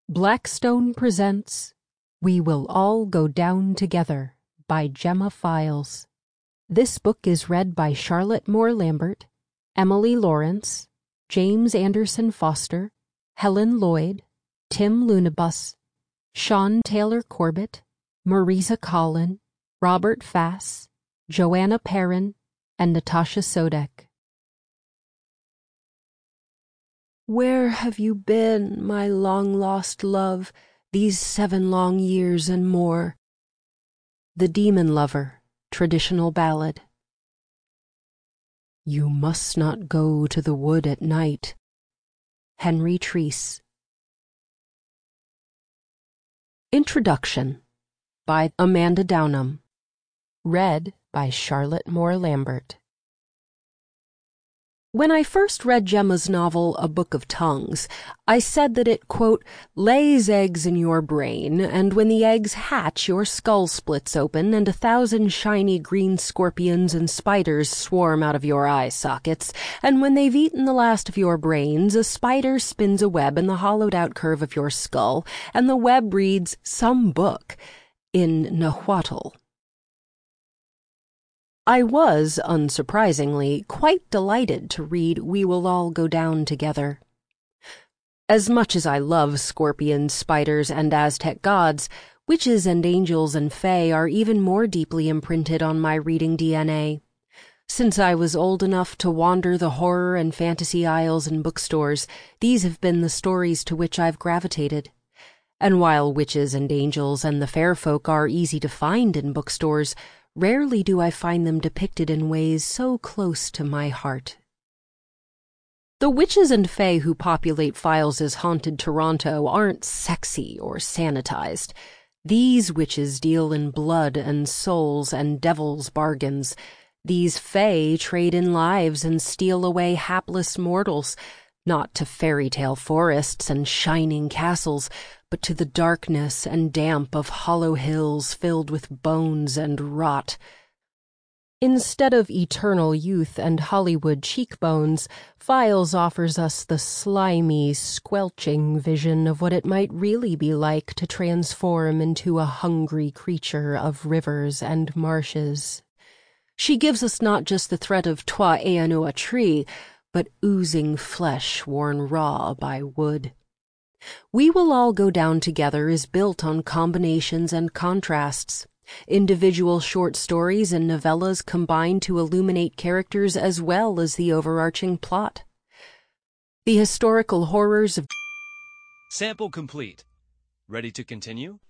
Blackstone presents We Will All Go Down Together by Gemma Files. This book is read by Charlotte Moore Lambert, Emily Lawrence, James Anderson Foster, Helen Lloyd, Tim Lunabus, Sean Taylor Corbett, Marisa Collin, Robert Fass, Joanna Perrin, and Natasha Sodek. Where have you been, my long-lost love, these 7 long years and more? The Demon Lover, Traditional Ballad. You must not go to the wood at night. Henry Treece. Introduction by Amanda Downham. Read by Charlotte Moore Lambert. When I first read Gemma's novel, A Book of Tongues, I said that it, quote, lays eggs in your brain, and when the eggs hatch, your skull splits open, and 1,000 shiny green scorpions and spiders swarm out of your eye sockets, and when they've eaten the last of your brains, a spider spins a web in the hollowed-out curve of your skull, and the web reads some book in Nahuatl. I was, unsurprisingly, quite delighted to read We Will All Go Down Together. As much as I love scorpions, spiders, and Aztec gods, witches and angels and fae are even more deeply imprinted on my reading DNA. Since I was old enough to wander the horror and fantasy aisles in bookstores, these have been the stories to which I've gravitated. And while witches and angels and the fair folk are easy to find in bookstores, rarely do I find them depicted in ways so close to my heart. The witches and fae who populate Files' haunted Toronto aren't sexy or sanitized. These witches deal in blood and souls and devil's bargains. These fae trade in lives and steal away hapless mortals, not to fairy tale forests and shining castles, but to the darkness and damp of hollow hills filled with bones and rot. Instead of eternal youth and Hollywood cheekbones, Files offers us the slimy, squelching vision of what it might really be like to transform into a hungry creature of rivers and marshes. She gives us not just the threat of Twa Eanua tree, but oozing flesh worn raw by wood. We Will All Go Down Together is built on combinations and contrasts. Individual short stories and novellas combine to illuminate characters as well as the overarching plot. The historical horrors of... Sample complete. Ready to continue?